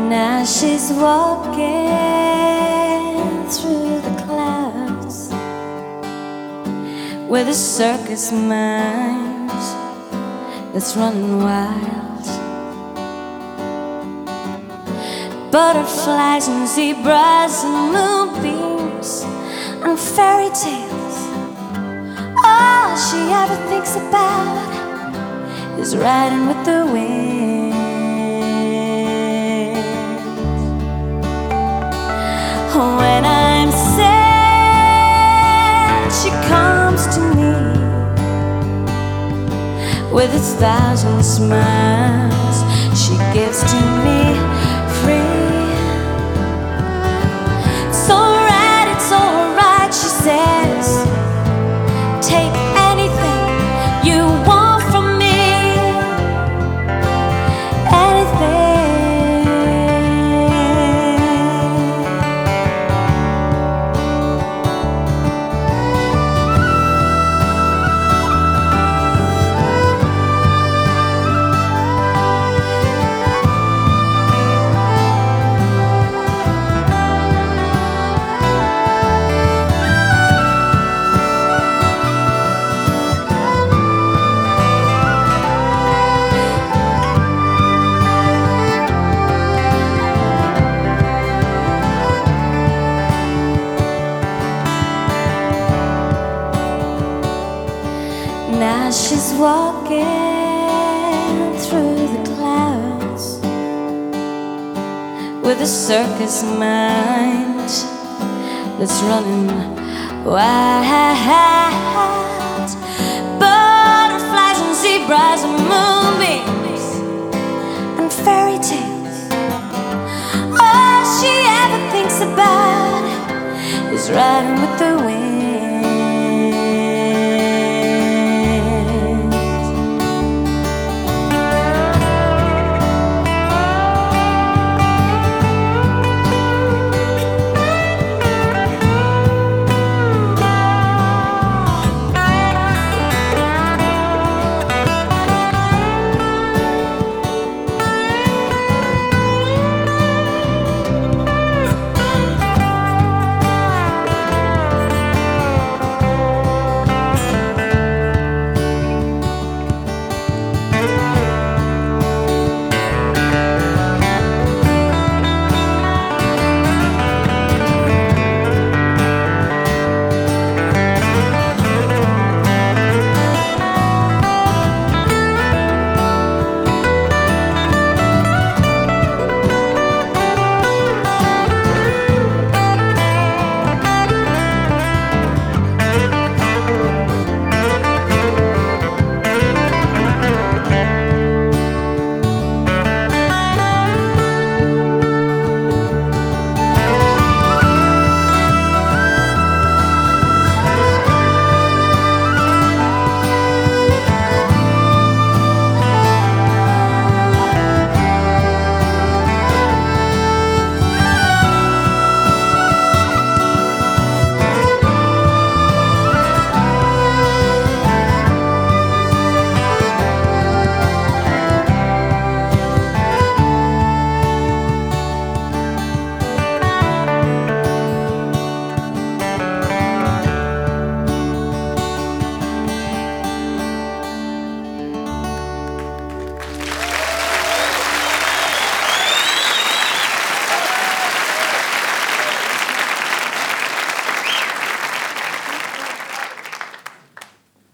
Now she's walking through the clouds with a circus mind that's running wild. Butterflies and zebras and moonbeams and fairy tales. All she ever thinks about is riding with the wind. When I'm sad, she comes to me with 1,000 smiles she gives to me free. It's alright, she says. Take anything you want from me. Anything. Now she's walking through the clouds with a circus mind that's running wild. Butterflies and zebras and moonbeams and fairy tales. All she ever thinks about is riding with the wind.